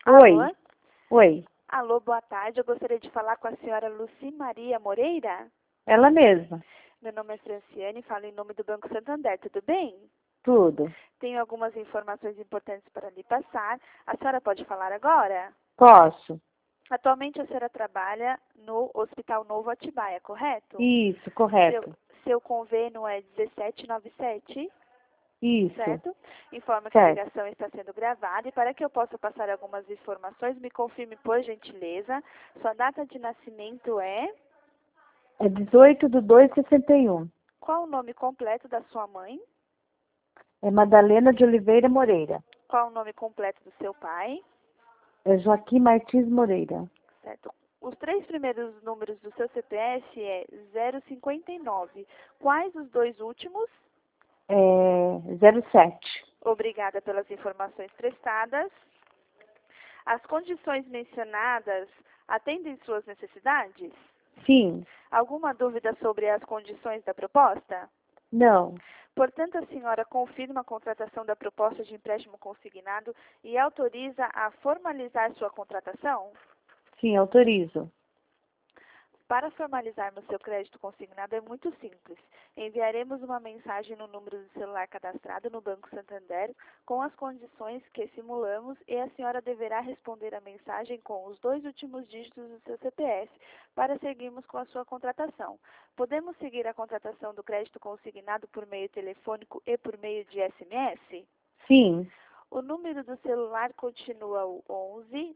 Oi, Alô? oi, Alô, boa tarde. Eu gostaria de falar com a senhora Luci Maria Moreira. ela mesma, Meu nome é Franciane, falo em nome do Banco Santander, tudo bem? tudo. Tenho algumas informações importantes para lhe passar. A senhora pode falar agora? Posso? Atualmente a senhora trabalha no Hospital Novo Atibaia, correto? Isso, Seu, correto. seu convênio é 1797, Isso, certo? Informa que a certo. ligação está sendo gravada e para que eu possa passar algumas informações, me confirme por gentileza. Sua data de nascimento é? É 18/2/61. Qual o nome completo da sua mãe? É Madalena de Oliveira Moreira. Qual o nome completo do seu pai? É Joaquim Martins Moreira. Certo. Os três primeiros números do seu CPF é 059. Quais os dois últimos? É 07. Obrigada pelas informações prestadas. As condições mencionadas atendem suas necessidades? Sim, Alguma dúvida sobre as condições da proposta? não, Portanto, a senhora confirma a contratação da proposta de empréstimo consignado e autoriza a formalizar sua contratação? sim, autorizo. Para formalizarmos seu crédito consignado é muito simples. Enviaremos uma mensagem no número do celular cadastrado no Banco Santander com as condições que simulamos e a senhora deverá responder a mensagem com os dois últimos dígitos do seu CPF para seguirmos com a sua contratação. Podemos seguir a contratação do crédito consignado por meio telefônico e por meio de SMS? Sim, O número do celular continua o 11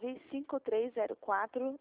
95304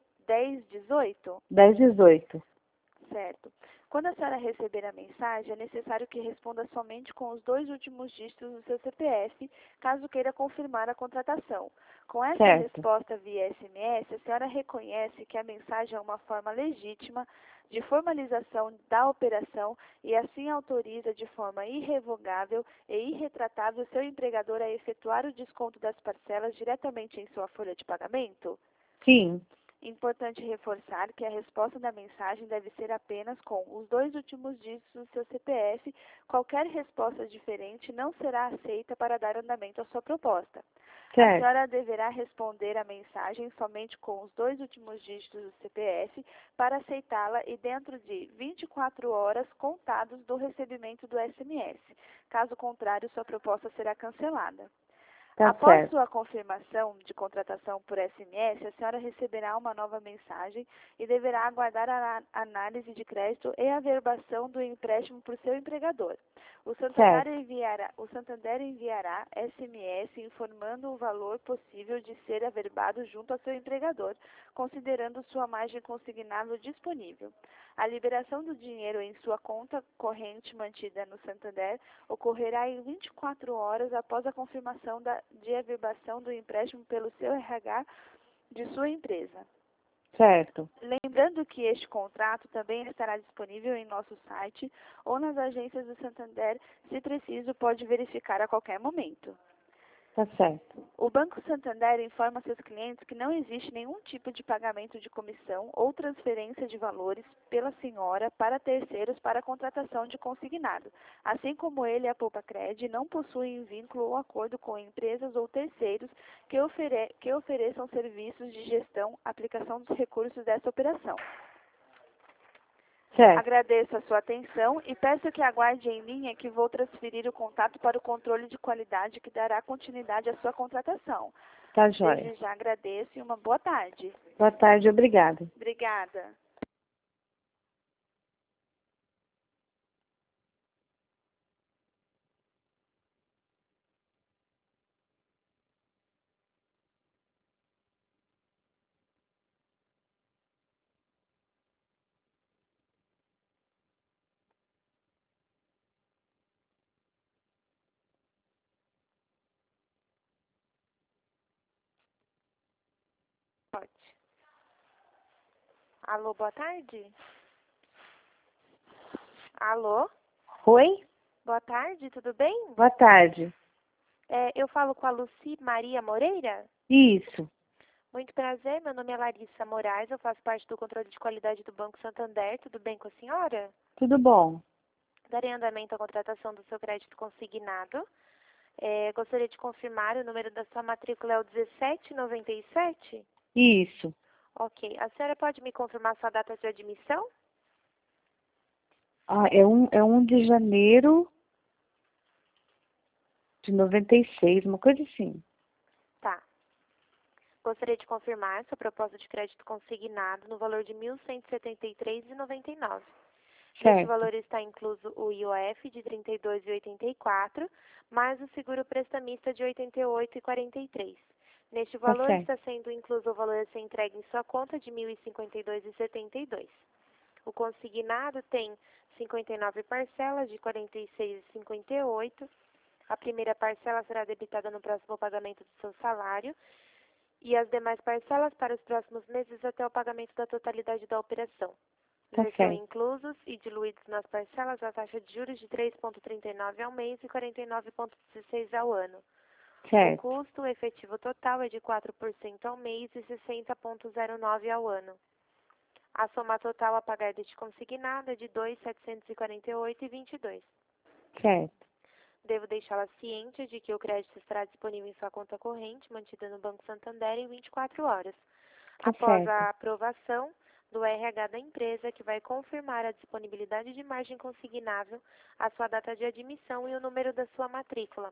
1018? 10/18. Certo. Quando a senhora receber a mensagem, é necessário que responda somente com os dois últimos dígitos do seu CPF, caso queira confirmar a contratação. Com essa Certo, resposta via SMS, a senhora reconhece que a mensagem é uma forma legítima de formalização da operação e assim autoriza de forma irrevogável e irretratável seu empregador a efetuar o desconto das parcelas diretamente em sua folha de pagamento? sim, Importante reforçar que a resposta da mensagem deve ser apenas com os dois últimos dígitos do seu CPF. Qualquer resposta diferente não será aceita para dar andamento à sua proposta. A certo, senhora deverá responder a mensagem somente com os dois últimos dígitos do CPF para aceitá-la e dentro de 24 horas contados do recebimento do SMS. Caso contrário, sua proposta será cancelada. tá Após certo, sua confirmação de contratação por SMS, a senhora receberá uma nova mensagem e deverá aguardar a análise de crédito e averbação do empréstimo por seu empregador. certo, O Santander enviará SMS informando o valor possível de ser averbado junto ao seu empregador, considerando sua margem consignável disponível. A liberação do dinheiro em sua conta corrente mantida no Santander ocorrerá em 24 horas após a confirmação de averbação do empréstimo pelo seu RH de sua empresa. certo, Lembrando que este contrato também estará disponível em nosso site ou nas agências do Santander, se preciso, pode verificar a qualquer momento. tá certo. O Banco Santander informa seus clientes que não existe nenhum tipo de pagamento de comissão ou transferência de valores pela senhora para terceiros para a contratação de consignado. Assim como ele e a Poupa-Cred não possuem vínculo ou acordo com empresas ou terceiros que ofereçam serviços de gestão, aplicação dos recursos dessa operação. Certo, Agradeço a sua atenção e peço que aguarde em linha que vou transferir o contato para o controle de qualidade que dará continuidade à sua contratação. tá Desde joia. já agradeço e uma boa tarde. Boa tarde, obrigada. Obrigada. Pode. Alô, boa tarde? Alô, Oi? boa tarde, tudo bem? Boa tarde. Eu falo com a Luci Maria Moreira? Isso, Muito prazer, meu nome é Larissa Moraes, eu faço parte do controle de qualidade do Banco Santander, tudo bem com a senhora? tudo bom. Darei andamento à contratação do seu crédito consignado. Gostaria de confirmar, o número da sua matrícula é o 1797? Isso. Ok. A senhora pode me confirmar sua data de admissão? Ah, é 1 de janeiro de 96, uma coisa assim. Tá. Gostaria de confirmar sua proposta de crédito consignado no valor de R$ 1.173,99. Neste Certo. valor está incluso o IOF de R$ 32,84, mais o seguro prestamista de R$ 88,43. Neste Tá valor certo. está sendo incluso o valor a ser entregue em sua conta de R$ 1.052,72. O consignado tem 59 parcelas de R$ 46,58. A primeira parcela será debitada no próximo pagamento do seu salário e as demais parcelas para os próximos meses até o pagamento da totalidade da operação. Tá Já estão certo. inclusos e diluídos nas parcelas a taxa de juros de 3,39 ao mês e 49,16 ao ano. O Certo. custo efetivo total é de 4% ao mês e 60,09 ao ano. A soma total a pagar deste consignado é de R$ 2.748,22. Certo. Devo deixá-la ciente de que o crédito estará disponível em sua conta corrente, mantida no Banco Santander, em 24 horas. Tá Após certo. a aprovação do RH da empresa, que vai confirmar a disponibilidade de margem consignável, a sua data de admissão e o número da sua matrícula.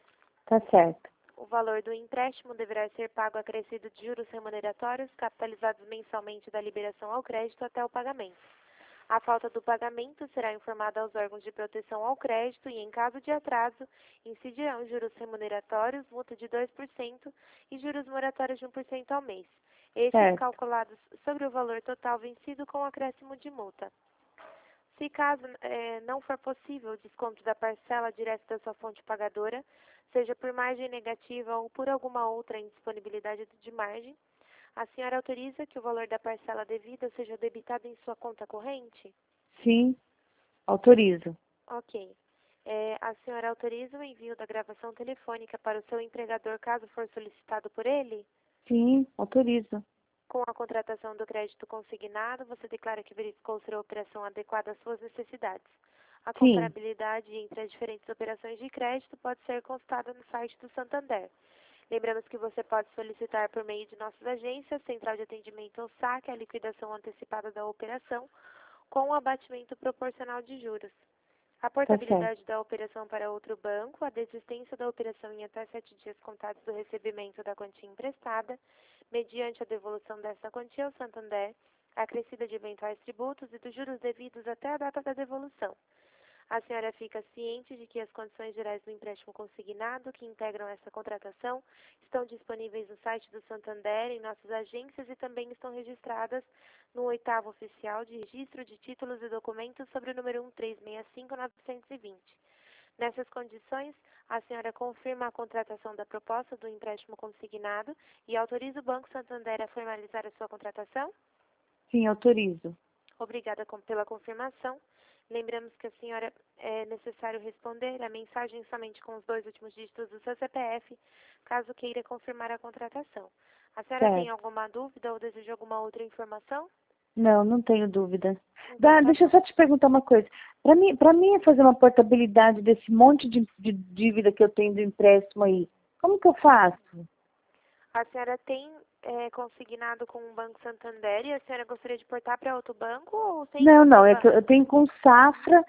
Tá certo. O valor do empréstimo deverá ser pago acrescido de juros remuneratórios, capitalizados mensalmente da liberação ao crédito até o pagamento. A falta do pagamento será informada aos órgãos de proteção ao crédito e, em caso de atraso, incidirão juros remuneratórios, multa de 2% e juros moratórios de 1% ao mês. Estes Certo. calculados sobre o valor total vencido com acréscimo de multa. Se caso não for possível o desconto da parcela direto da sua fonte pagadora, seja por margem negativa ou por alguma outra indisponibilidade de margem, a senhora autoriza que o valor da parcela devida seja debitado em sua conta corrente? Sim. Autorizo. Ok. A senhora autoriza o envio da gravação telefônica para o seu empregador caso for solicitado por ele? Sim, autorizo. Com a contratação do crédito consignado, você declara que verificou ser a operação adequada às suas necessidades. A Sim. comparabilidade entre as diferentes operações de crédito pode ser consultada no site do Santander. Lembramos que você pode solicitar por meio de nossas agências, Central de Atendimento ou SAC, a liquidação antecipada da operação com o abatimento proporcional de juros. A portabilidade da operação para outro banco, a desistência da operação em até 7 dias contados do recebimento da quantia emprestada, mediante a devolução desta quantia ao Santander, acrescida de eventuais tributos e dos juros devidos até a data da devolução. A senhora fica ciente de que as condições gerais do empréstimo consignado que integram essa contratação estão disponíveis no site do Santander, em nossas agências e também estão registradas no 8º Oficial de Registro de Títulos e Documentos sobre o número 1365920. Nessas condições, a senhora confirma a contratação da proposta do empréstimo consignado e autoriza o Banco Santander a formalizar a sua contratação? Sim, autorizo. Obrigada pela confirmação. Lembramos que a senhora é necessário responder a mensagem somente com os 2 últimos dígitos do seu CPF, caso queira confirmar a contratação. A senhora tem Certo. alguma dúvida ou deseja alguma outra informação? Não, não tenho dúvida. Então, tá Deixa eu bom. só te perguntar uma coisa. Para mim fazer uma portabilidade desse monte de dívida que eu tenho do empréstimo aí, como que eu faço? A senhora tem consignado com o Banco Santander e a senhora gostaria de portar para outro banco ou tem Não, é banco? que eu tenho com Safra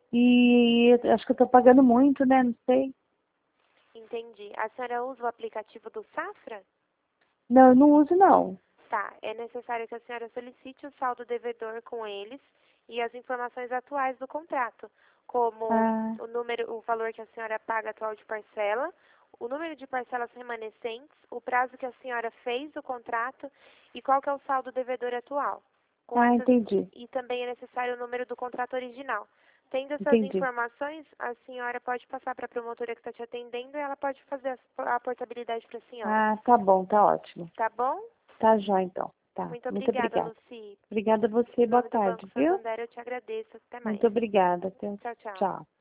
e acho que eu tô pagando muito, né? Não sei. Entendi. A senhora usa o aplicativo do Safra? Não, eu não uso não. Tá, é necessário que a senhora solicite o saldo devedor com eles e as informações atuais do contrato, como Ah, o valor que a senhora paga atual de parcela, o número de parcelas remanescentes, o prazo que a senhora fez o contrato e qual que é o saldo devedor atual. entendi. E também é necessário o número do contrato original. Tendo essas Entendi. informações, a senhora pode passar para a promotora que está te atendendo e ela pode fazer a portabilidade para a senhora. Ah, tá bom, tá ótimo. Tá bom? Tá já então. Tá. Muito Muito obrigada, obrigada. Luci. Obrigada a você, Em boa nome do tarde, Banco viu? Santander, eu te agradeço. Até mais. Muito obrigada. Tchau, tchau. Tchau.